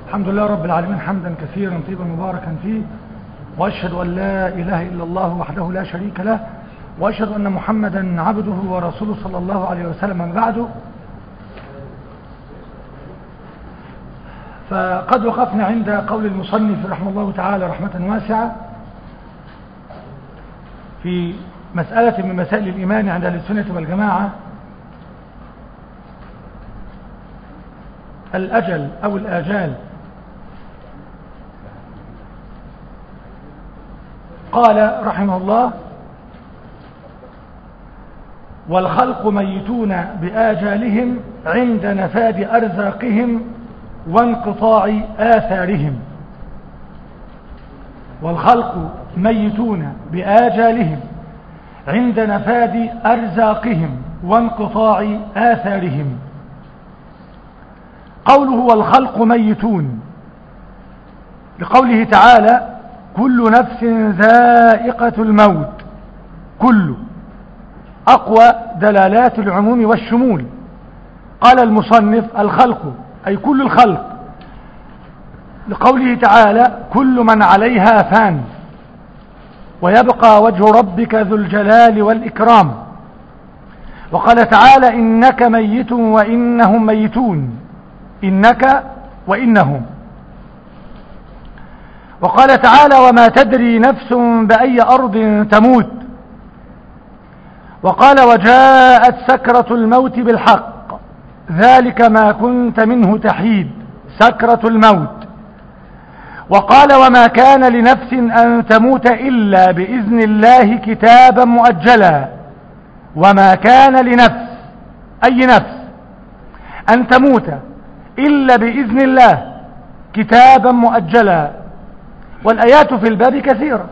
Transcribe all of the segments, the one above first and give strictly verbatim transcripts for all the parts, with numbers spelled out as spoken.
الحمد لله رب العالمين حمدا كثيرا طيبا مباركا فيه، وأشهد أن لا إله إلا الله وحده لا شريك له، وأشهد أن محمدا عبده ورسوله صلى الله عليه وسلم. من بعده، فقد وقفنا عند قول المصنف رحمه الله تعالى رحمة واسعة في مسألة من مسائل الإيمان عند أهل السنة والجماعة، الأجل أو الآجال. قال رحمه الله: والخلق ميتون بآجالهم عند نفاد أرزاقهم وانقطاع آثارهم. والخلق ميتون بآجالهم عند نفاد أرزاقهم وانقطاع آثارهم. قوله والخلق ميتون لقوله تعالى: كل نفس ذائقة الموت. كل أقوى دلالات العموم والشمول. قال المصنف: الخلق أي كل الخلق، لقوله تعالى: كل من عليها فان ويبقى وجه ربك ذو الجلال والإكرام. وقال تعالى: إنك ميت وإنهم ميتون. إنك وإنهم. وقال تعالى: وما تدري نفس بأي أرض تموت. وقال: وجاءت سكرة الموت بالحق ذلك ما كنت منه تحيد. سكرة الموت. وقال: وما كان لنفس أن تموت إلا بإذن الله كتابا مؤجلا. وما كان لنفس أي نفس أن تموت إلا بإذن الله كتابا مؤجلا. والآيات في الباب كثيرة.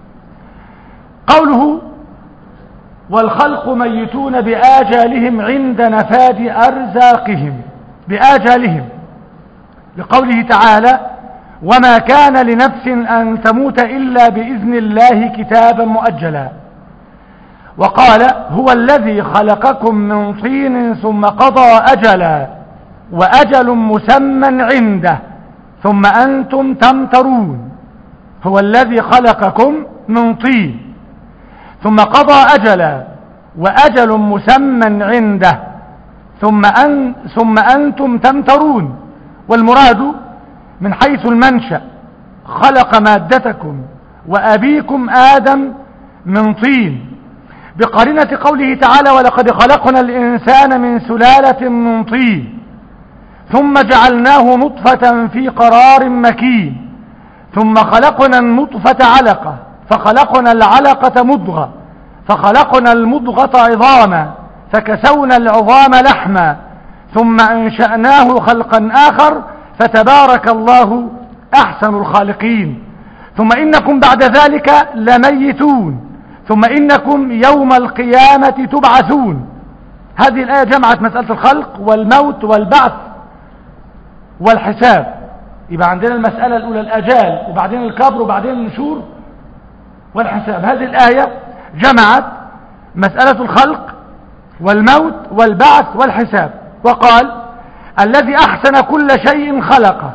قوله: والخلق ميتون بآجالهم عند نفاد أرزاقهم. بآجالهم لقوله تعالى: وما كان لنفس أن تموت إلا بإذن الله كتابا مؤجلا. وقال: هو الذي خلقكم من طين ثم قضى أجلا وأجل مسمى عنده ثم أنتم تمترون. هو الذي خلقكم من طين ثم قضى أجلا وأجل مسمى عنده ثم, أن ثم أنتم تمترون. والمراد من حيث المنشأ خلق مادتكم وأبيكم آدم من طين، بقرينة قوله تعالى: ولقد خلقنا الإنسان من سلالة من طين ثم جعلناه نطفة في قرار مكين ثم خلقنا النطفة علقة فخلقنا العلقة مضغة فخلقنا المضغة عظاما فكسونا العظام لحما ثم أنشأناه خلقا آخر فتبارك الله أحسن الخالقين. ثم إنكم بعد ذلك لميتون ثم إنكم يوم القيامة تبعثون. هذه الآية جمعت مسألة الخلق والموت والبعث والحساب. يبقى عندنا المسألة الأولى الأجال، وبعدين الكبر، وبعدين النشور والحساب. هذه الآية جمعت مسألة الخلق والموت والبعث والحساب. وقال: الذي أحسن كل شيء خلقه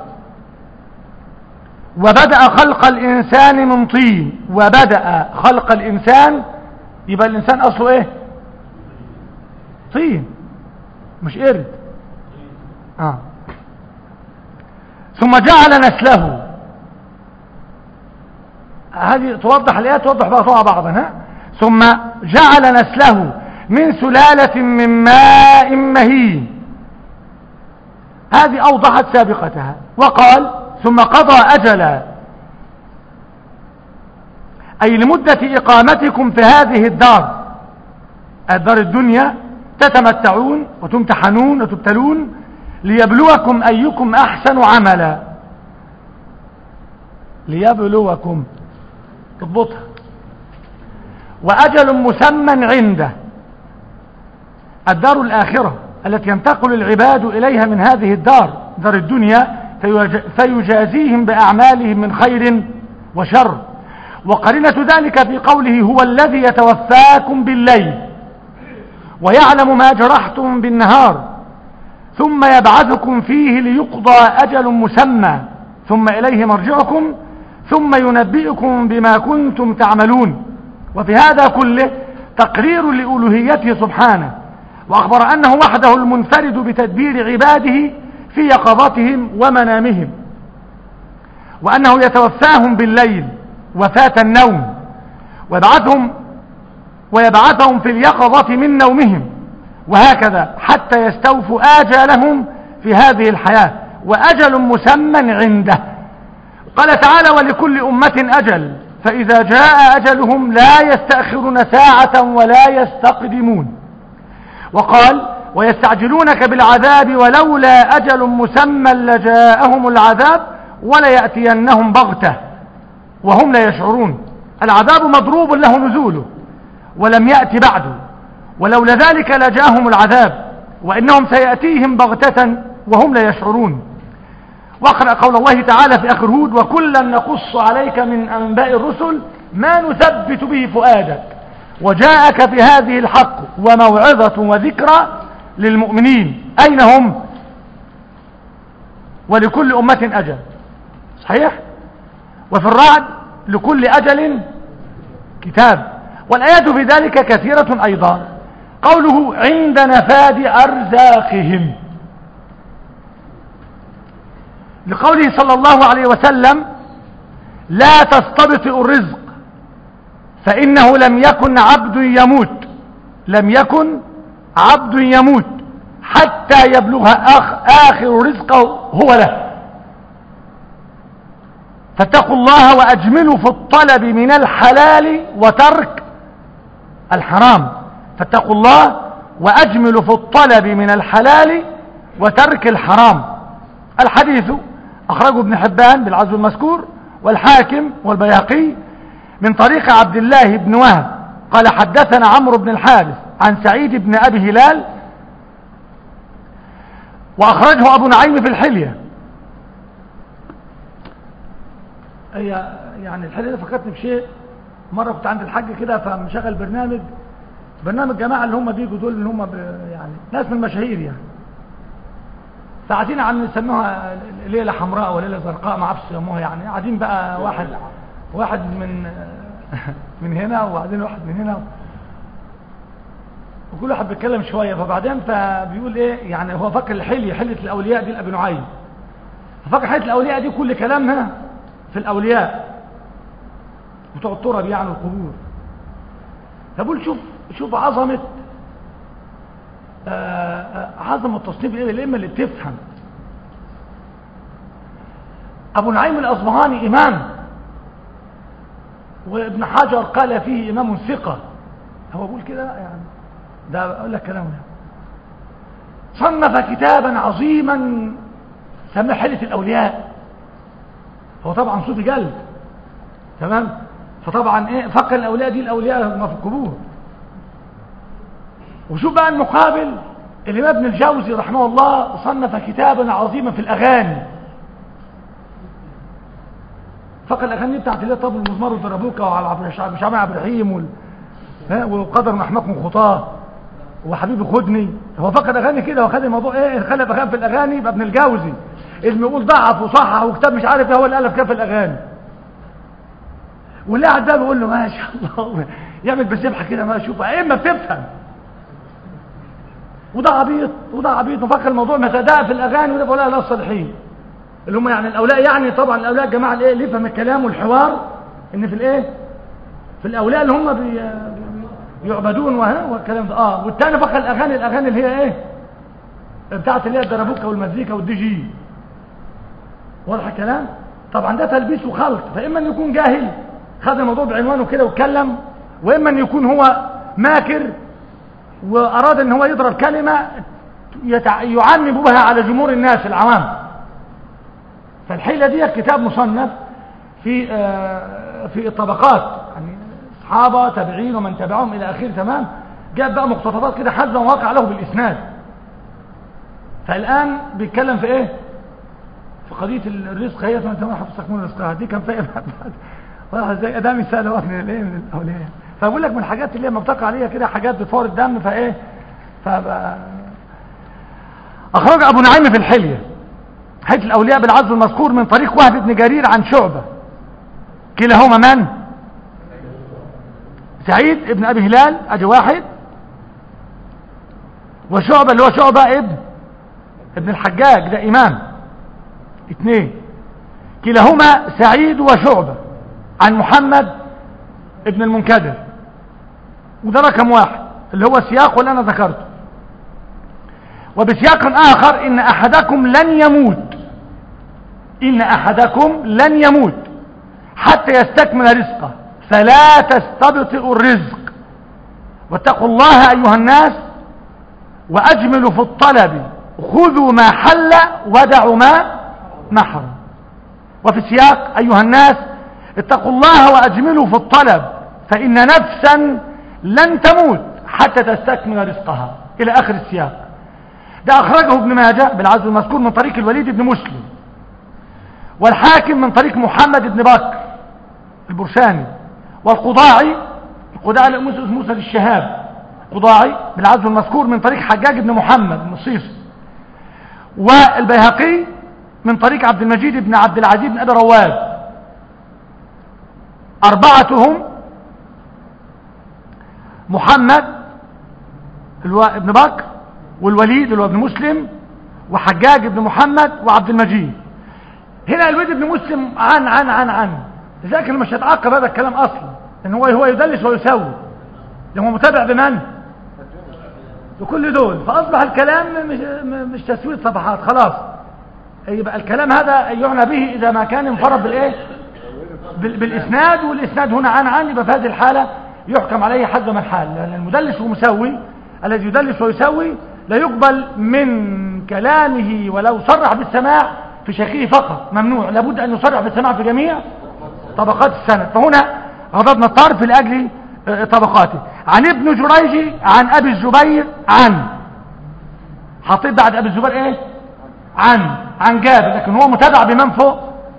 وبدأ خلق الإنسان من طين. وبدأ خلق الإنسان، يبقى الإنسان أصله إيه؟ طين، مش قرد. آه. ثم جعل نسله. هذه توضح الآيات، توضح بعضها بعضا. ها؟ ثم جعل نسله من سلالة من ماء مهين. هذه أوضحت سابقتها. وقال: ثم قضى أجلا، أي لمدة إقامتكم في هذه الدار، الدار الدنيا، تتمتعون وتمتحنون وتبتلون ليبلوكم أيكم أحسن عملا. ليبلوكم، اضبطها. وأجل مسمى عنده، الدار الآخرة التي ينتقل العباد إليها من هذه الدار، دار الدنيا، فيجازيهم بأعمالهم من خير وشر. وقرينة ذلك في قوله: هو الذي يتوفاكم بالليل ويعلم ما جرحتم بالنهار ثم يبعثكم فيه ليقضى أجل مسمى ثم إليه مرجعكم ثم ينبئكم بما كنتم تعملون. وفي هذا كله تقرير لألوهيته سبحانه، وأخبر أنه وحده المنفرد بتدبير عباده في يقظتهم ومنامهم، وأنه يتوفاهم بالليل وفاة النوم ويبعثهم ويبعثهم في اليقظة من نومهم، وهكذا حتى يستوفوا آجالهم في هذه الحياة، وأجل مسمى عنده. قال تعالى: ولكل أمة أجل فإذا جاء أجلهم لا يستأخرون ساعة ولا يستقدمون. وقال: ويستعجلونك بالعذاب ولولا أجل مسمى لجاءهم العذاب وليأتينهم بغتة وهم لا يشعرون. العذاب مضروب له نزوله ولم يأتي بعده، ولولا ذلك لجاءهم العذاب وإنهم سيأتيهم بغتة وهم لا يشعرون. واقرأ قول الله تعالى في آخر هود: وكلا نقص عليك من أنباء الرسل ما نثبت به فؤادك وجاءك في هذه الحق وموعظة وذكرى للمؤمنين. أين هم؟ ولكل أمة أجل، صحيح؟ وفي الرعد: لكل أجل كتاب. والآيات في ذلك كثيرة أيضا. قوله: عند نفاد أرزاقهم، لقوله صلى الله عليه وسلم: لا تستبطئ الرزق فإنه لم يكن عبد يموت لم يكن عبد يموت حتى يبلغ آخ آخر رزقه هو له. فاتقوا الله وأجملوا في الطلب من الحلال وترك الحرام. فاتقوا الله وأجملوا في الطلب من الحلال وترك الحرام. الحديث أخرجه ابن حبان بالعزو المذكور والحاكم والبيهقي من طريق عبد الله بن وهب قال: حدثنا عمرو بن الحارث عن سعيد بن أبي هلال، وأخرجه أبو نعيم في الحلية. هي يعني الحلية ده فكرتني بشيء. مرة كنت عند الحاج كده فمشغل برنامج برنامج جماعة اللي هم بيجوا دول اللي هم يعني ناس من المشاهير يعني، ساعتين عم نسموها ليلة حمراء وليلة زرقاء ما عرفش يسموها يعني. قاعدين بقى واحد واحد من من هنا وبعدين واحد من هنا وكل واحد بيتكلم شوية. فبعدين فبيقول ايه يعني، هو فكر الحلية حلية الأولياء دي لأبي نعيم، ففكر حلية الأولياء دي كل كلامها في الأولياء بتوع التراب يعني القبور. فبقول شوف شوف عظمة آه عظمة تصنيف الأئمة اللي بتفهم. أبو نعيم الأصبهاني إمام، وابن حجر قال فيه إمام ثقة. هو بقول كده يعني، ده أقول لك كلامه. صنف كتابا عظيما سماه حلية الأولياء. هو طبعا صوفي جلد، تمام؟ فطبعا ايه فكر الأولياء دي الأولياء هم في القبور. وشوف بقى المقابل، الإمام ابن الجوزي رحمه الله صنف كتابا عظيما في الأغاني. فقط الأغاني بتاعت اللي طب المزمار والدربوكة وعلى مش عامل عبد الرحيم وال... وقدر محمكم خطاه وحبيبي خدني. هو فقط أغاني كده وخد الموضوع ايه خلى بخاف في الأغاني. يبقى ابن الجوزي اللي يقول ضعف وصحح وكتاب مش عارف ايه هو اللي ألف كتاب في الأغاني. واللي قاعد ده بيقول له ما شاء الله يعمل بسبحه كده ما شوف اما بتفهم. وده عبيط وده عبيط مفكر الموضوع متداء في الاغاني. وده بقولها ناس صالحين اللي هم يعني الاولياء، يعني طبعا الاولياء الجماعه الايه اللي يفهم الكلام والحوار ان في الايه في الاولياء اللي هم بي يعبدون والكلام ده. اه والثاني فكر الاغاني الاغاني اللي هي ايه بتاعت اللي هي الدربوكه والمزيكا والدي جي. واضح الكلام؟ طبعا ده تلبيس وخلط. فاما ان يكون جاهل خد الموضوع بعنوانه كده واتكلم، واما ان يكون هو ماكر واراد ان هو يضرب كلمه يتع... يعنب بها على جمهور الناس العوام. فالحيله دي كتاب مصنف في آه في الطبقات يعني صحابه تابعين ومن تبعهم الى اخره، تمام؟ جاب بقى مقتطفات كده حزبا وواقع له بالاسناد. فالان بيتكلم في ايه؟ في قضيه الرزق. هي انت ما حفظتك من الرزق دي كان فيها والله زي ده مثال هو من الايه من الاولياء. فبقول لك من الحاجات اللي لما بتقع عليها كده حاجات بتفور الدم فايه. فبقى اخرج ابو نعيم في الحليه حديث الأولياء بالعزو المذكور من طريق وهب بن جرير عن شعبة، كلاهما من؟ سعيد ابن أبي هلال أدي واحد، وشعبة اللي هو شعبة ابن ابن الحجاج ده إمام، اثنين، كلاهما سعيد وشعبة عن محمد ابن المنكدر، وده رقم واحد اللي هو سياق اللي أنا ذكرته. وبسياق آخر إن أحدكم لن يموت، إن أحدكم لن يموت حتى يستكمل رزقه فلا تستبطئوا الرزق واتقوا الله أيها الناس وأجملوا في الطلب خذوا ما حل ودعوا ما محرم. وفي السياق أيها الناس اتقوا الله وأجملوا في الطلب فإن نفسا لن تموت حتى تستكمل رزقها إلى آخر السياق. ده أخرجه ابن ماجه بالعزو المذكور من طريق الوليد بن مسلم، والحاكم من طريق محمد بن بكر البرشاني، والقضاعي القضاعي موسى الشهاب قضاعي بالعزو المذكور من طريق حجاج بن محمد المصيصي، والبيهقي من طريق عبد المجيد بن عبد العزيز بن أبي رواد. أربعتهم محمد ابن بكر والوليد اللي هو ابن مسلم وحجاج بن محمد وعبد المجيد. هنا الوليد بن مسلم عن عن عن عن لذلك أنا مش هتعقب هذا الكلام أصلا، لأن هو هو يدلس ويسوي، لأنه متابع بمن؟ بكل دول، فأصبح الكلام مش, مش تسوية صفحات خلاص. يبقى الكلام هذا يعنى به إذا ما كان انفرد بالإيه؟ بالإسناد، والإسناد هنا عن عن يبقى في هذه الحالة يحكم عليه حد من حال، لأن المدلس ومسوي الذي يدلس ويسوي لا يقبل من كلامه ولو صرح بالسماع في شيخه فقط، ممنوع، لابد أن يصرح بالسماع في جميع طبقات السند. فهنا غضبنا الطرف لأجل طبقاته. عن ابن جريج عن أبي الزبير عن، حطيت بعد أبي الزبير إيه؟ عن عن جابر، لكن هو متابع بمن فوق؟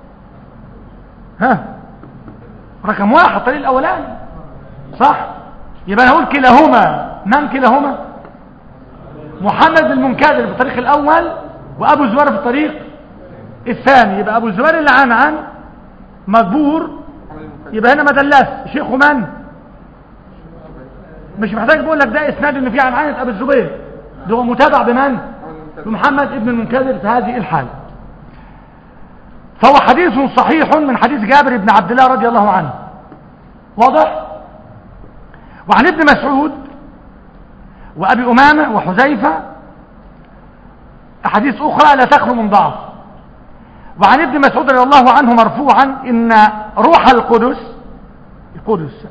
ها رقم واحد الطريق الأولاني صح؟ يبقى أنا أقول كلاهما، من كلاهما؟ محمد المنكدر في الطريق الأول وأبو الزبير في الطريق الثاني. يبقى أبو الزبير اللي عن عن مجبور، يبقى هنا ما دلس شيخه من؟ مش محتاج بقول لك ده اسناد ان فيه عن عن ابو الزبير، ده هو متابع بمن؟ بمحمد ابن المنكدر في هذه الحالة. فهو حديث صحيح من حديث جابر بن عبد الله رضي الله عنه، واضح؟ وعن ابن مسعود وأبي أمامة وحذيفة أحاديث أخرى لا تخلو من ضعف. وعن ابن مسعود رضي الله عنه مرفوعا إن روح القدس القدس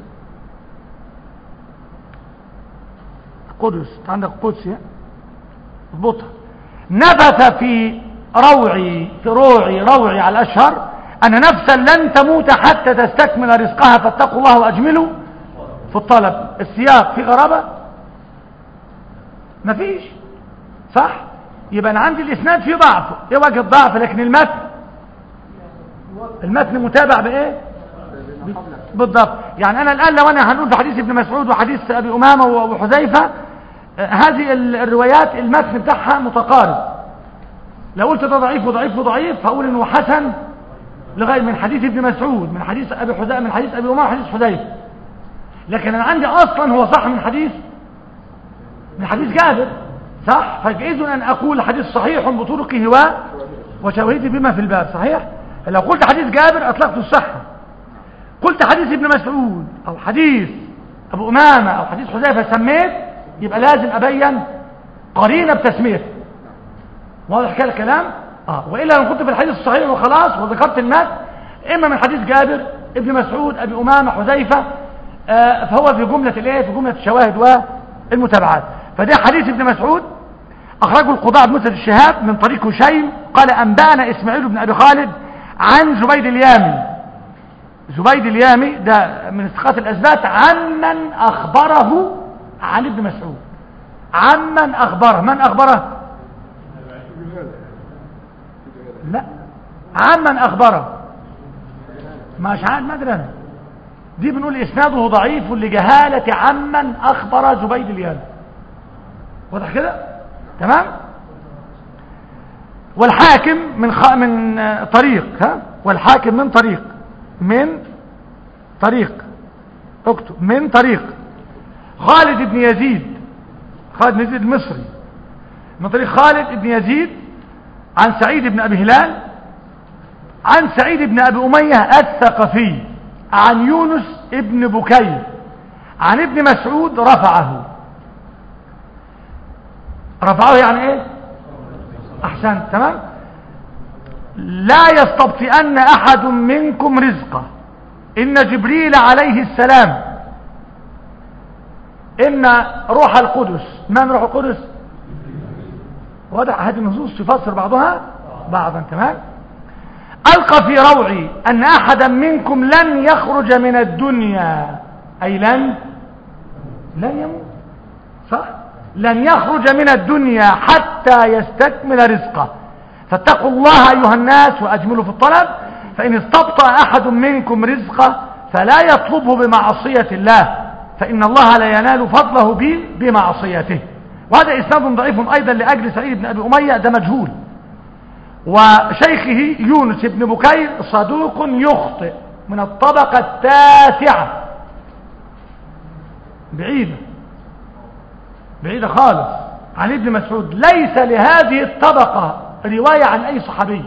القدس عندك قدس اضبطها، نفث في روعي في روعي روعي على الأشهر أن نفسا لن تموت حتى تستكمل رزقها فاتقوا الله وأجملوا في الطلب. السياق في غرابة مفيش صح؟ يبقى أنا عندي الإسناد فيه ضعف، إيه وجه الضعف؟ لكن المتن المتن متابع بإيه؟ بالضبط. يعني أنا الآن لو أنا هنقول في حديث ابن مسعود وحديث أبي أمامة وحذيفة آه هذه الروايات المتن بتاعها متقارب، لو قلت ده ضعيف وضعيف وضعيف هقول إنه حسن لغاية من حديث ابن مسعود من حديث أبي حذيفة من حديث أبي أمامة وحديث حذيفة، لكن أنا عندي أصلا هو صح من حديث من حديث جابر صح؟ فإذن أن أقول حديث صحيح بطرقه و وشواهده بما في الباب صحيح. لو قلت حديث جابر أطلقت الصحة، قلت حديث ابن مسعود أو حديث أبو أمامة أو حديث حذيفة سميت يبقى لازم أبين قرينة بتسميته، واضح كده الكلام؟ آه. وإلا لو كنت في الحديث الصحيح وخلاص وذكرت المات إما من حديث جابر ابن مسعود أبي أمامة حذيفة آه فهو في جملة الإيه؟ في جملة الشواهد والمتابعات. فده حديث ابن مسعود أخرجه القضاء بن موسى الشهاب من طريق هشيم قال أنبأنا إسماعيل بن أبي خالد عن زبيد اليامي. زبيد اليامي ده من الثقات الأثبات عمن أخبره عن ابن مسعود، عمن أخبره، من أخبره؟ لا عمن أخبره مش عاد ما أدري أنا، دي بنقول إسناده ضعيف لجهالة عمن أخبر زبيد اليامي، واضح كده؟ تمام؟ والحاكم من خ... من طريق، ها، والحاكم من طريق، من طريق، اكتب من طريق خالد بن يزيد، خالد بن يزيد المصري، من طريق خالد بن يزيد عن سعيد بن أبي هلال عن سعيد بن أبي أمية الثقفي عن يونس ابن بكير عن ابن مسعود رفعه. رفعه يعني ايه؟ احسنت، تمام. لا يستبطئن احد منكم رزقه ان جبريل عليه السلام، ان روح القدس، من روح القدس؟ وضع هذه النصوص تفسر بعضها بعضا، تمام. ألقى في روعي أن أحدا منكم لن يخرج من الدنيا، أي لن لن يموت، صح؟ لن يخرج من الدنيا حتى يستكمل رزقه، فاتقوا الله أيها الناس وأجملوا في الطلب، فإن استبطأ أحد منكم رزقه فلا يطلبه بمعصية الله، فإن الله لا ينال فضله بمعصيته. وهذا إسناد ضعيف أيضا لأجل سعيد بن أبي أمية، ده مجهول. وشيخه يونس بن بكير صدوق يخطئ، من الطبقة التاسعة، بعيدة بعيدة خالص عن ابن مسعود، ليس لهذه الطبقة رواية عن أي صحابي.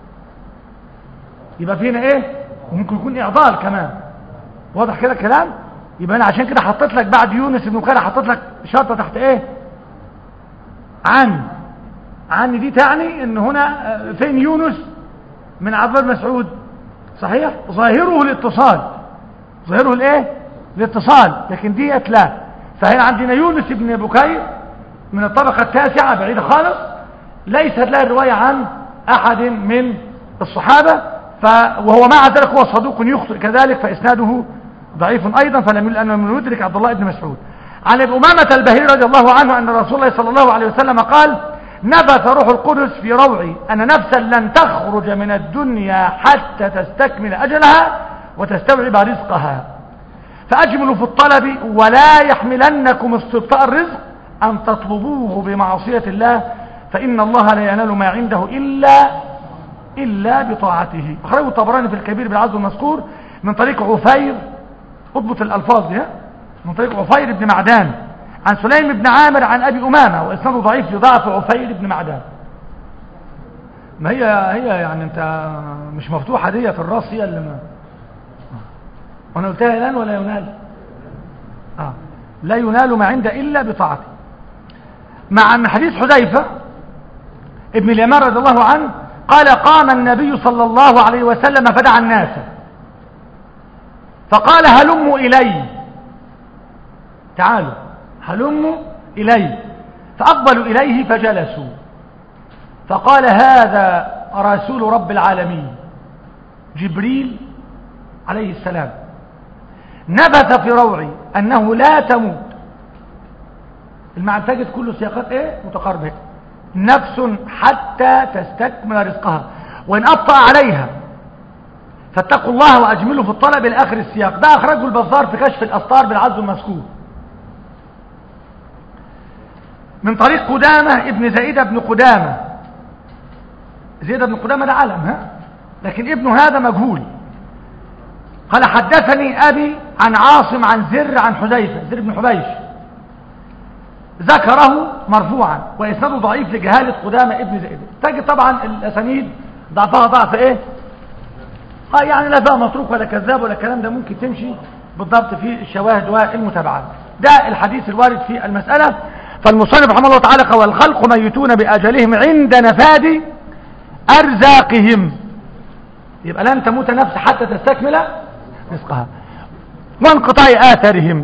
يبقى فينا ايه؟ ممكن يكون إعضال كمان، واضح كده الكلام؟ يبقى أنا عشان كده حطيت لك بعد يونس بن بكير حطيت لك شرطة تحت ايه؟ عن عن دي تعني ان هنا فين يونس من عبد الله مسعود، صحيح؟ ظاهره الاتصال، ظاهره الايه؟ الاتصال، لكن ديت لا. فهنا عندنا يونس بن بكير من الطبقة التاسعة بعيدة خالص، ليست لها رواية عن احد من الصحابة، ف وهو مع ذلك هو صدوق يخطئ كذلك، فاسناده ضعيف ايضا، فلم يقل انه من يدرك عبد الله بن مسعود. عن ابي امامة البهيلي رضي الله عنه ان رسول الله صلى الله عليه وسلم قال: نبث روح القدس في روعي أن نفسا لن تخرج من الدنيا حتى تستكمل أجلها وتستوعب رزقها، فأجملوا في الطلب ولا يحملنكم استبطاء الرزق أن تطلبوه بمعصية الله، فإن الله لا ينال ما عنده إلا إلا بطاعته. أخرجه الطبراني في الكبير بالعزو المذكور من طريق عفير، اضبط الألفاظ دي، من طريق عفير بن معدان عن سليم بن عامر عن أبي أمامة، وإسناده ضعيف لضعف عفير بن معدان. ما هي هي يعني أنت مش مفتوحة دي في الراس، هي اللي ما وأنا قلتها الآن ولا ينال؟ آه. لا ينال ما عنده إلا بطاعته. مع من حديث حذيفة ابن اليمان رضي الله عنه قال: قام النبي صلى الله عليه وسلم فدعا الناس فقال: هلموا إلي، تعالوا هلموا إليه، فأقبلوا إليه فجلسوا، فقال: هذا رسول رب العالمين جبريل عليه السلام، نبث في روعي أنه لا تموت. المعنى تجد كل سياقات ايه متقاربة، نفس حتى تستكمل رزقها وإن أبطأ عليها فاتقوا الله وأجملوا في الطلب إلى آخر السياق. ده أخرجه البزار في كشف الأسطار بالعزو المذكور من طريق قدامة ابن زيد بن قدامة. زيد بن قدامة ده علم، ها، لكن ابنه هذا مجهول. قال: حدثني أبي عن عاصم عن زر عن حذيفة، زر بن حبيش، ذكره مرفوعا وإسناده ضعيف لجهالة قدامة ابن زيد. تجد طبعا الأسانيد ضعفها ضعف ايه؟ اه يعني لا فيها متروك ولا كذاب ولا الكلام ده، ممكن تمشي بالضبط في الشواهد والمتابعات. ده الحديث الوارد في المسألة. فالمصنف رحمه الله تعالى قال: والخلق ميتون بأجلهم عند نفاد أرزاقهم. يبقى لن تموت نفس حتى تستكمل رزقها وانقطاع آثارهم.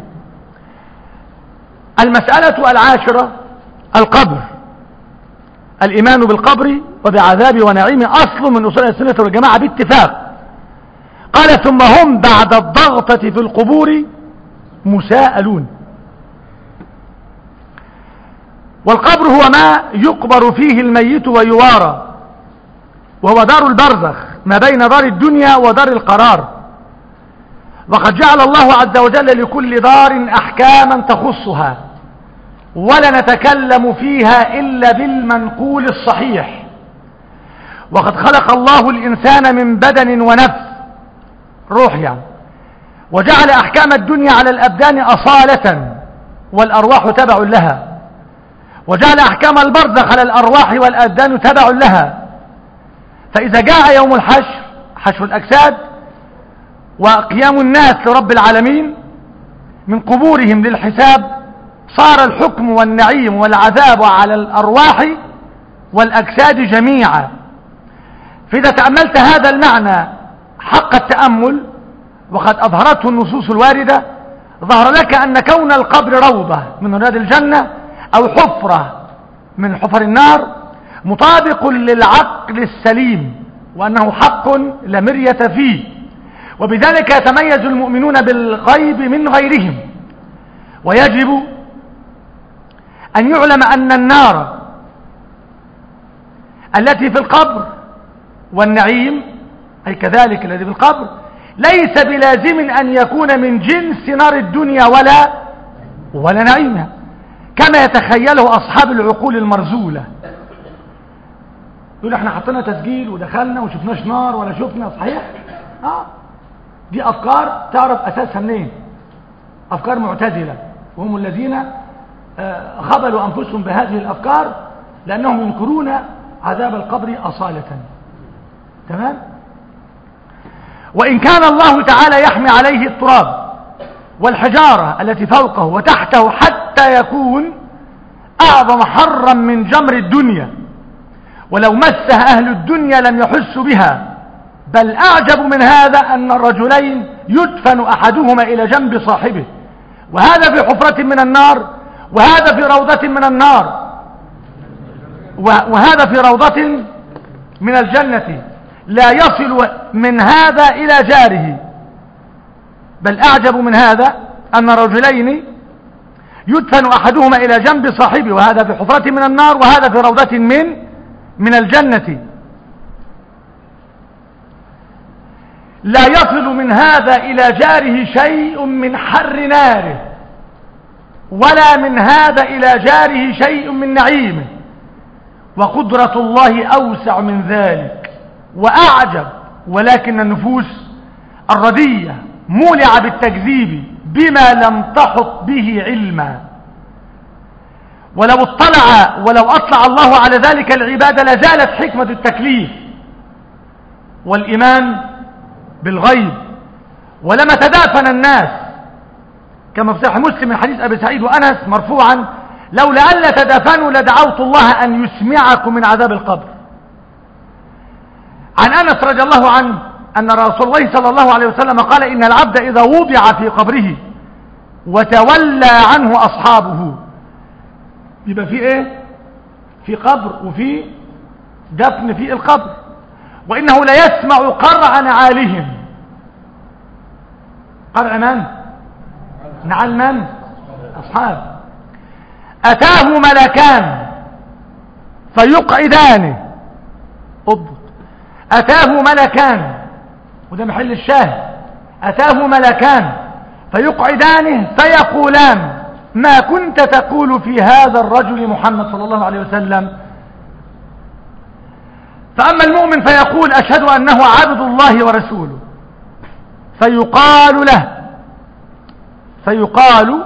المسألة العاشرة: القبر. الإيمان بالقبر وبعذاب ونعيم أصل من أصول السنة والجماعة باتفاق. قال: ثم هم بعد الضغطة في القبور مساءلون. والقبر هو ما يقبر فيه الميت ويوارى، وهو دار البرزخ ما بين دار الدنيا ودار القرار. وقد جعل الله عز وجل لكل دار أحكاما تخصها، ولا نتكلم فيها إلا بالمنقول الصحيح، وقد خلق الله الإنسان من بدن ونفس، روح يعني، وجعل أحكام الدنيا على الأبدان أصالة والأرواح تبع لها، وجعل أحكام البرزخ على الأرواح والأبدان تبع لها. فإذا جاء يوم الحشر، حشر الأجساد وقيام الناس لرب العالمين من قبورهم للحساب، صار الحكم والنعيم والعذاب على الأرواح والأجساد جميعا. فإذا تأملت هذا المعنى حق التأمل وقد أظهرته النصوص الواردة، ظهر لك أن كون القبر روضة من رياض الجنة أو حفرة من حفر النار مطابق للعقل السليم، وأنه حق لا مرية فيه، وبذلك يتميز المؤمنون بالغيب من غيرهم. ويجب أن يعلم أن النار التي في القبر والنعيم أي كذلك الذي في القبر ليس بلازم أن يكون من جنس نار الدنيا ولا ولا نعيمها كما يتخيله أصحاب العقول المرزولة. يقول احنا حطينا تسجيل ودخلنا وشفناش نار ولا شفنا، صحيح؟ آه. دي أفكار تعرف أساسها منين؟ أفكار معتزلة، وهم الذين خبلوا أنفسهم بهذه الأفكار لأنهم ينكرون عذاب القبر أصالة. تمام؟ وإن كان الله تعالى يحمي عليه التراب والحجارة التي فوقه وتحته حتى يكون أعظم حرا من جمر الدنيا، ولو مسه أهل الدنيا لم يحسوا بها، بل أعجب من هذا أن الرجلين يدفن أحدهما إلى جنب صاحبه، وهذا في حفرة من النار وهذا في روضة من النار، وهذا في روضة من الجنة، لا يصل من هذا إلى جاره. بل أعجب من هذا أن رجلين يدفن أحدهما إلى جنب صاحبه، وهذا في حفرة من النار وهذا في روضة من من الجنة، لا يصل من هذا إلى جاره شيء من حر ناره، ولا من هذا إلى جاره شيء من نعيمه، وقدرة الله أوسع من ذلك وأعجب. ولكن النفوس الردية مولعة بالتكذيب بما لم تحط به علما، ولو اطلع ولو أطلع الله على ذلك العباد لزالت حكمة التكليف والإيمان بالغيب، ولما تدافن الناس كما في صحيح مسلم من حديث أبي سعيد وأنس مرفوعا: لولا ألا تدافنوا لدعوت الله أن يسمعكم من عذاب القبر. عن أنس رضي الله عنه أن رسول الله صلى الله عليه وسلم قال: إن العبد إذا وضع في قبره وتولى عنه أصحابه، يبقى في إيه؟ في قبر وفي دفن في القبر، وإنه لا يسمع قرع نعالهم. قرع من؟ نعال من؟ أصحاب. أتاه ملكان فيقعدانه، اضبط، أتاه ملكان، وده محل الشاهد، أتاه ملكان فيقعدانه فيقولان: ما كنت تقول في هذا الرجل محمد صلى الله عليه وسلم؟ فأما المؤمن فيقول: أشهد أنه عبد الله ورسوله. فيقال له فيقال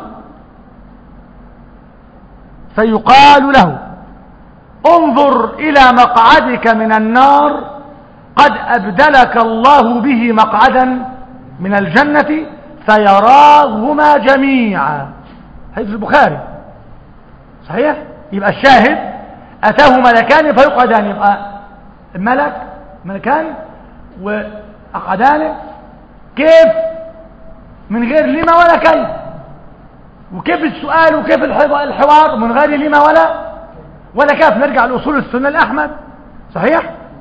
فيقال له: انظر إلى مقعدك من النار قد أبدلك الله به مقعدا من الجنة، فيراهما جميعا. حديث البخاري صحيح. يبقى الشاهد: أتاه ملكان فيقعدان، يبقى الملك ملكان وأقعدان، كيف؟ من غير لما ولا كيف. وكيف السؤال وكيف الحوار؟ من غير لما ولا ولا كيف. نرجع لأصول السنة الأحمد صحيح.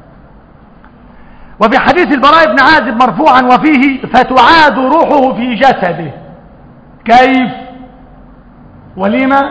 وفي حديث البراء بن عازب مرفوعا وفيه: فتعاد روحه في جسده. كيف ولما؟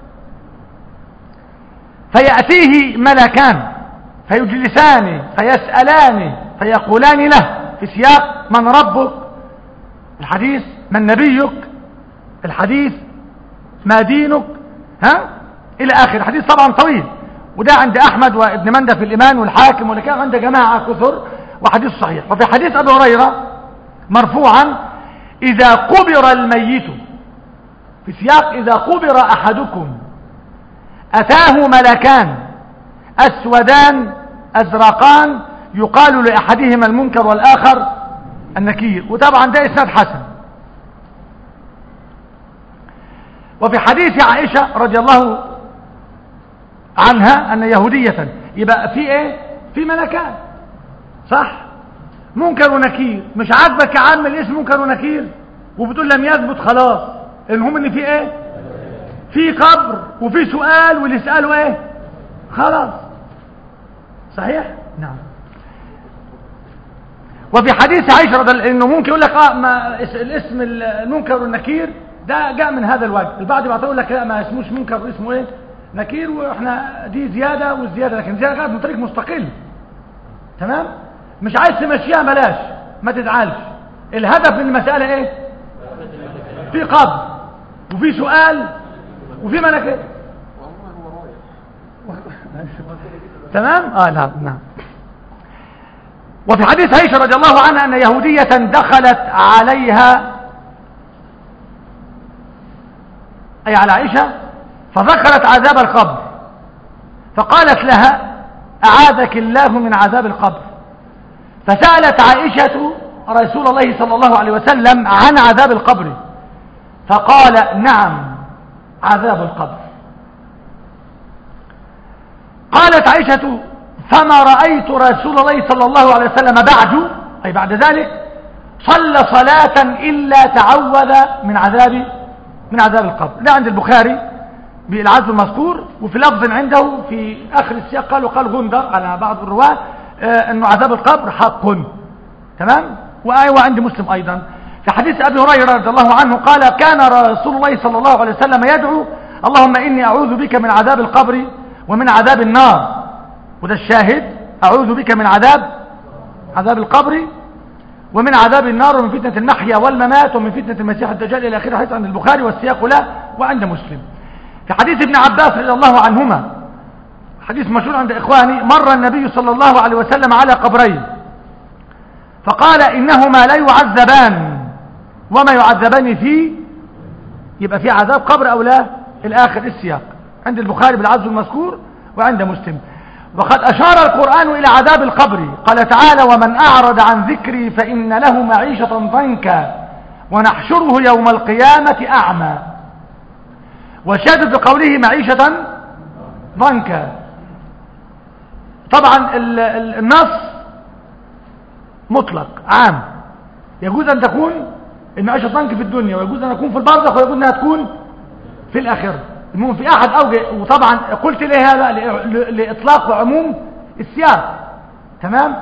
فيأتيه ملكان فيجلسان فيسألان فيقولان له في سياق: من ربك؟ الحديث: من نبيك؟ الحديث: ما دينك؟ ها إلى آخر الحديث، طبعا طويل. وده عند أحمد وابن مندى في الإيمان والحاكم، ولا كان عند جماعة كثر، وحديث صحيح. وفي حديث أبي هريرة مرفوعا: إذا قبر الميت، في سياق إذا قبر أحدكم أتاه ملكان أسودان أزرقان يقال لأحدهما المنكر والآخر النكير. وطبعا ده إسناد حسن. وفي حديث عائشة رضي الله عنها أن يهودية، يبقى في إيه؟ في ملكان، صح؟ منكر ونكير. مش عاجبك يا عم الاسم منكر ونكير وبتقول لم يثبت، خلاص. المهم ان في ايه؟ في قبر وفي سؤال، واللي يسأله ايه؟ خلاص. صحيح؟ نعم. وفي حديث عائشة رضي الله عنها انه ممكن يقول لك اه ما الاسم المنكر والنكير ده جاء من هذا الوجه. البعض يقول لك لا ما اسموش منكر واسمه ايه؟ نكير، واحنا دي زيادة والزيادة، لكن زيادة كانت من طريق مستقل. تمام؟ مش عايز تمشيها بلاش، ما تزعلش. الهدف من المسألة ايه؟ في قبر وفي سؤال وفي مناكير. تمام؟ اه نعم نعم. وفي حديث عائشة رضي الله عنها أن يهودية دخلت عليها، أي على عائشة، فذكرت عذاب القبر، فقالت لها: أعاذك الله من عذاب القبر. فسألت عائشة رسول الله صلى الله عليه وسلم عن عذاب القبر، فقال: نعم عذاب القبر. قالت عائشة: فما رأيت رسول الله صلى الله عليه وسلم بعد، أي بعد ذلك، صلى صلاة إلا تعوذ من عذاب من عذاب القبر. ده عند البخاري بالعزو المذكور. وفي لفظ عنده في آخر السياق قالوا قال غندر على بعض الرواة آه أنه عذاب القبر حق. تمام؟ وأيوة عند مسلم أيضا في حديث أبي هريرة رضي الله عنه قال: كان رسول الله صلى الله عليه وسلم يدعو: اللهم إني أعوذ بك من عذاب القبر ومن عذاب النار. وده الشاهد: أعوذ بك من عذاب عذاب القبر ومن عذاب النار ومن فتنة المحيا والممات ومن فتنة المسيح الدجال إلى آخره. حديث عند البخاري والسياق له وعند مسلم. في حديث ابن عباس رضي الله عنهما، حديث مشهور عند إخواني: مر النبي صلى الله عليه وسلم على قبرين فقال: إنهما لا يعذبان وما يعذبان فيه. يبقى في عذاب قبر أو لا؟ الآخر السياق عند البخاري بالعزو المذكور وعند مسلم. وقد أشار القرآن إلى عذاب القبر، قال تعالى: ومن أعرض عن ذكري فإن له معيشة ضنكا ونحشره يوم القيامة أعمى. وشاهد بقوله معيشة ضنكا. طبعا النص مطلق عام، يجوز أن تكون المعيشة ضنك في الدنيا، ويجوز أن تكون في البرزخ، ويجوز أنها تكون في الآخرة. المهم في أحد أوجه. وطبعا قلت ليه هذا؟ لإطلاق وعموم السياق. تمام؟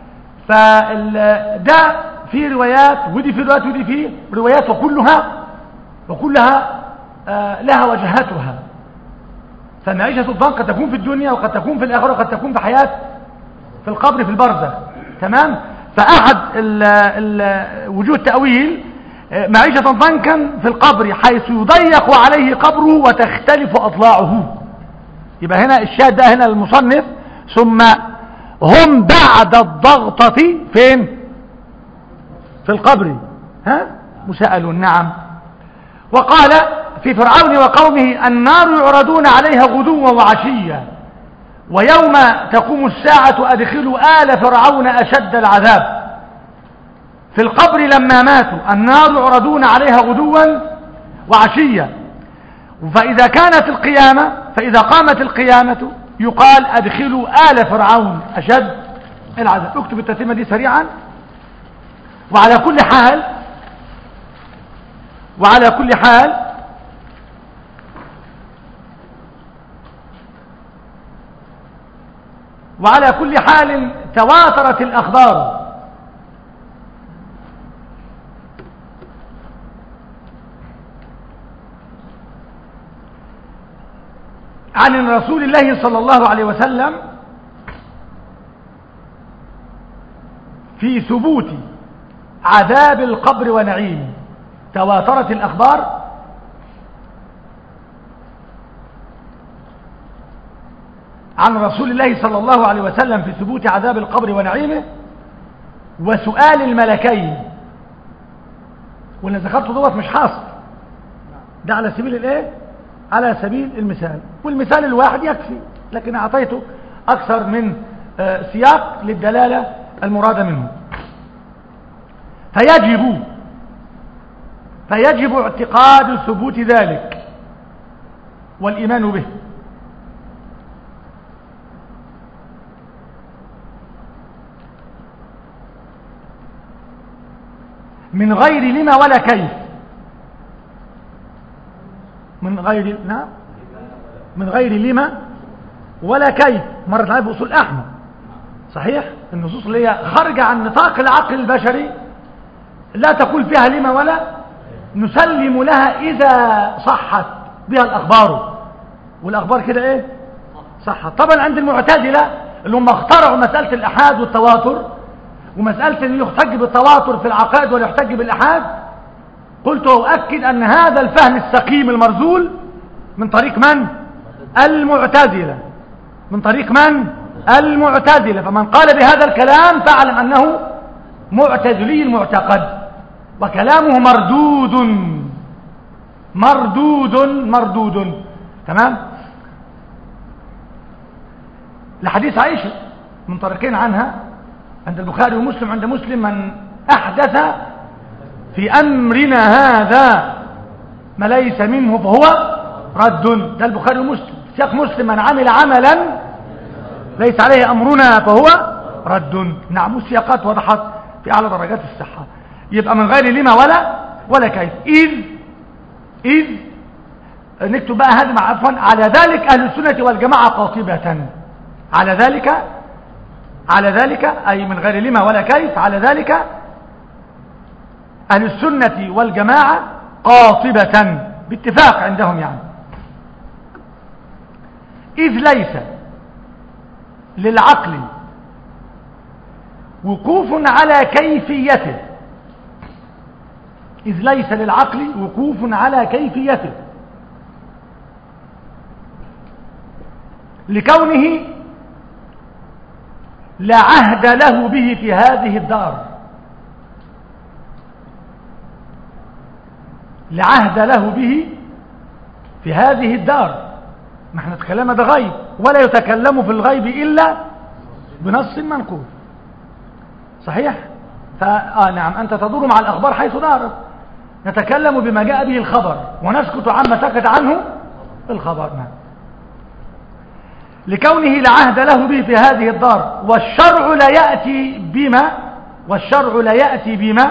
فده في روايات ودي في روايات ودي في روايات، وكلها وكلها آه لها وجهاتها. فمعيشة الضنك قد تكون في الدنيا وقد تكون في الآخرة وقد تكون في حياة في القبر في البرزخ. تمام؟ فأحد ال ال وجود تأويل معيشة ضنكا في القبر حيث يضيق عليه قبره وتختلف أضلاعه. يبقى هنا الشاهد ده هنا المصنف: ثم هم بعد الضغطة فين؟ في القبر ها مسألون. نعم. وقال في فرعون وقومه: النار يعرضون عليها غدوا وعشيا ويوم تقوم الساعة أدخلوا آل فرعون أشد العذاب. في القبر لما ماتوا النار يعرضون عليها غدوا وعشيا. فإذا كانت القيامة فإذا قامت القيامة يقال: أدخلوا آل فرعون أشد العذاب. اكتب التتمة دي سريعا. وعلى كل حال وعلى كل حال وعلى كل حال تواترت الأخبار عن رسول الله صلى الله عليه وسلم في ثبوت عذاب القبر ونعيمه. تواترت الأخبار عن رسول الله صلى الله عليه وسلم في ثبوت عذاب القبر ونعيمه وسؤال الملكين، واللي ذكرته دوت مش حاصل، ده على سبيل الايه؟ على سبيل المثال، والمثال الواحد يكفي، لكن اعطيته اكثر من سياق للدلالة المرادة منه. فيجب فيجب اعتقاد ثبوت ذلك والإيمان به، من غير لما ولا كيف، من غير نعم من غير لما ولا كيف. مرت عليه بأصول أحمد صحيح، النصوص اللي هي خارجة عن نطاق العقل البشري لا تقول فيها لما ولا، نسلم لها إذا صحت بها الأخبار، والأخبار كده إيه صحت. طبعا عند المعتزلة اللي هم اخترعوا مسألة الأحاد والتواتر، ومسألة أن يحتج بالتواتر في العقائد ولا يحتج بالأحاد، قلت وأؤكد أن هذا الفهم السقيم المرذول من طريق من؟ المعتزلة، من طريق من؟ المعتزلة. فمن قال بهذا الكلام فاعلم أنه معتزلي المعتقد، وكلامه مردود مردود مردود. تمام. لحديث عائشة من طريقين عنها عند البخاري ومسلم، عند مسلم: من أحدث في أمرنا هذا ما ليس منه فهو رد. ده البخاري ومسلم. سياق مسلم: من عمل عملا ليس عليه أمرنا فهو رد. نعم، السياقات وضحت في أعلى درجات الصحة. يبقى من غير لما ولا ولا كيف. إذ إذ نكتب بقى هذا مع عفوا على ذلك أهل السنة والجماعة قاطبة، على ذلك على ذلك أي من غير لما ولا كيف، على ذلك أهل السنة والجماعة قاطبة باتفاق عندهم يعني. إذ ليس للعقل وقوف على كيفيته، إذ ليس للعقل وقوف على كيفيته لكونه لا عهد له به في هذه الدار، لا عهد له به في هذه الدار. ما احنا نتكلم ده غيب، ولا يتكلم في الغيب إلا بنص منقول صحيح. فآه نعم، أنت تدور مع الأخبار حيث دارت. نتكلم بما جاء به الخبر ونسكت عما سكت عنه الخبر. نعم. لكونه لا عهد له به في هذه الدار، والشرع لا يأتي بما والشرع لا يأتي بما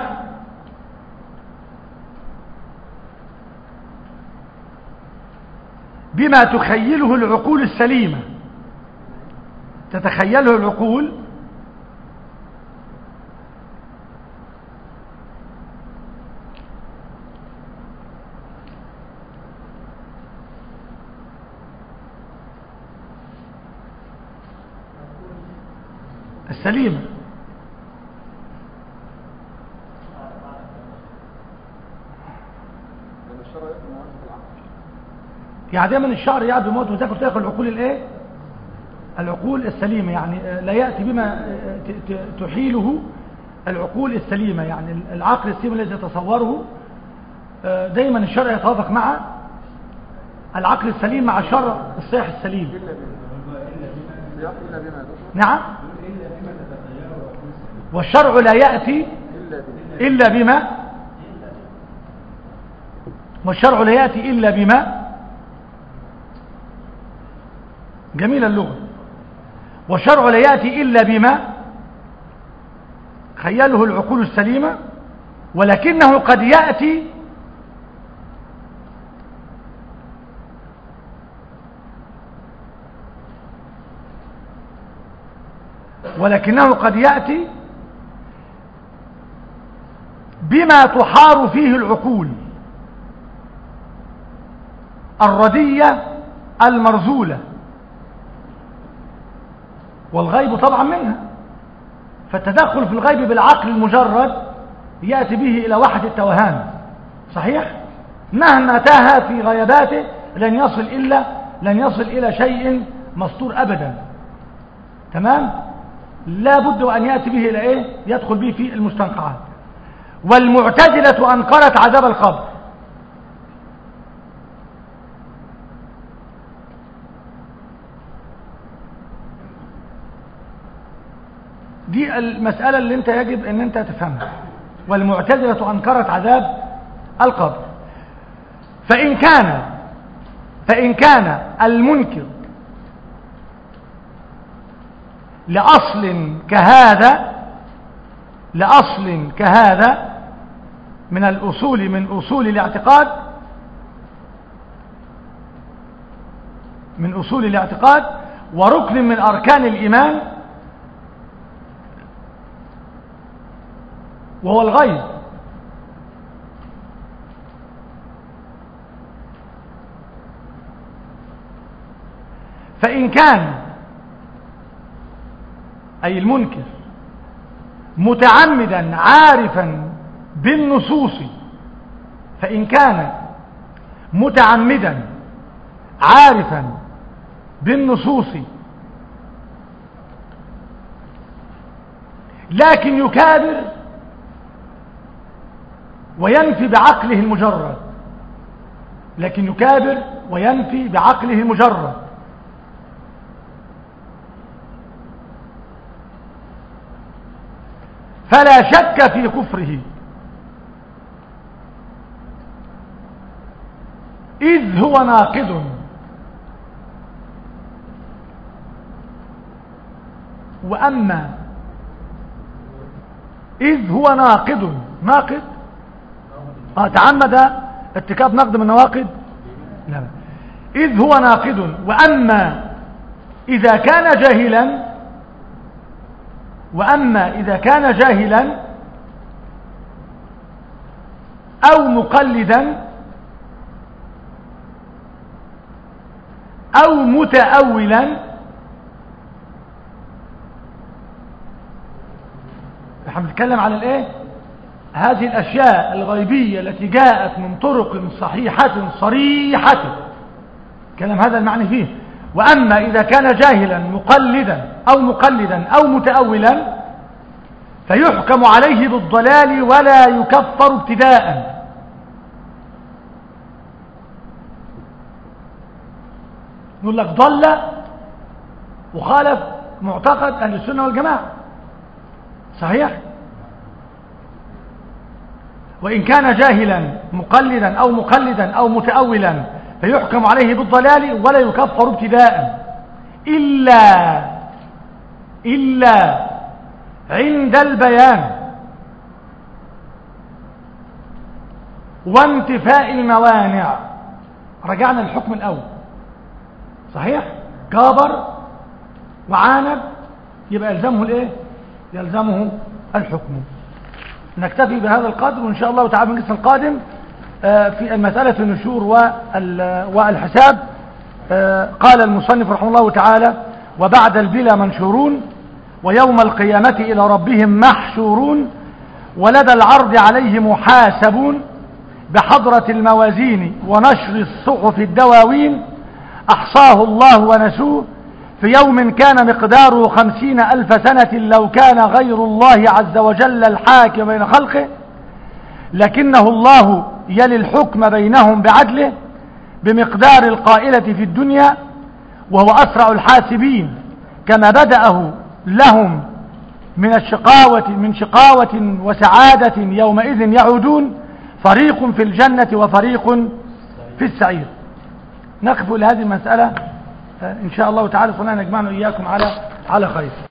بما تخيله العقول السليمة، تتخيله العقول السليمة. يعني دايما الشعر يعد بموت وتاكل تاكل العقول الايه؟ العقول السليمة، يعني لا يأتي بما تحيله العقول السليمة، يعني العقل السليم الذي يتصوره. دايما الشرع يتوافق مع العقل السليم مع الشرع الصحيح السليم. نعم. والشرع لا يأتي إلا بما والشرع لا يأتي إلا بما جميل اللغة. والشرع لا يأتي إلا بما خياله العقول السليمة، ولكنه قد يأتي ولكنه قد يأتي بما تحار فيه العقول الردية المرذولة، والغيب طبعا منها. فالتدخل في الغيب بالعقل المجرد يأتي به إلى وحدة التوهان صحيح. مهما تاه في غيباته لن يصل إلا لن يصل إلى شيء مستور أبدا. تمام؟ لا بد وأن يأتي به إلى إيه؟ يدخل به في المستنقعات. والمعتزلة أنكرت عذاب القبر. دي المسألة اللي انت يجب ان انت تفهمها. والمعتزلة أنكرت عذاب القبر. فإن كان فإن كان المنكر لأصل كهذا لأصل كهذا من الأصول من أصول الاعتقاد من أصول الاعتقاد وركن من أركان الإيمان وهو الغيب، فإن كان أي المنكر متعمدا عارفا بالنصوص فإن كان متعمدا عارفا بالنصوص لكن يكابر وينفي بعقله المجرد لكن يكابر وينفي بعقله المجرد فلا شك في كفره، إذ هو ناقض وأما إذ هو ناقض ناقض آه تعمد ارتكاب نقد من نواقض لا إذ هو ناقض وأما إذا كان جاهلا وأما إذا كان جاهلا أو مقلدا أو متأولا نحن نتكلم على الايه هذه الأشياء الغيبية التي جاءت من طرق صحيحة صريحة كلام هذا المعنى فيه. وأما إذا كان جاهلا مقلدا أو مقلدا أو متأولا فيحكم عليه بالضلال ولا يكفر ابتداء. نقول لك ضل وخالف معتقد أهل السنة والجماعة صحيح. وإن كان جاهلا مقلدا أو مقلدا أو متأولا فيحكم عليه بالضلال ولا يكفر ابتداء إلا إلا عند البيان وانتفاء الموانع. رجعنا للحكم الأول صحيح كابر وعاند يبقى يلزمه الايه يلزمه الحكم. نكتفي بهذا القدر وإن شاء الله تعالى من القسم القادم في المسألة النشور والحساب. قال المصنف رحمه الله تعالى وبعد البلا منشورون ويوم القيامة إلى ربهم محشورون ولدى العرض عليه محاسبون بحضرة الموازين ونشر الصحف الدواوين أحصاه الله ونسوه في يوم كان مقداره خمسين ألف سنة لو كان غير الله عز وجل الحاكم بين خلقه لكنه الله يلي الحكم بينهم بعدله بمقدار القائلة في الدنيا وهو أسرع الحاسبين كما بدأه لهم من الشقاوة من شقاوة وسعادة يومئذ يعودون فريق في الجنة وفريق في السعير. نقف إلى هذه المسألة إن شاء الله تعالى صلى الله نجمعنا إياكم على على خير.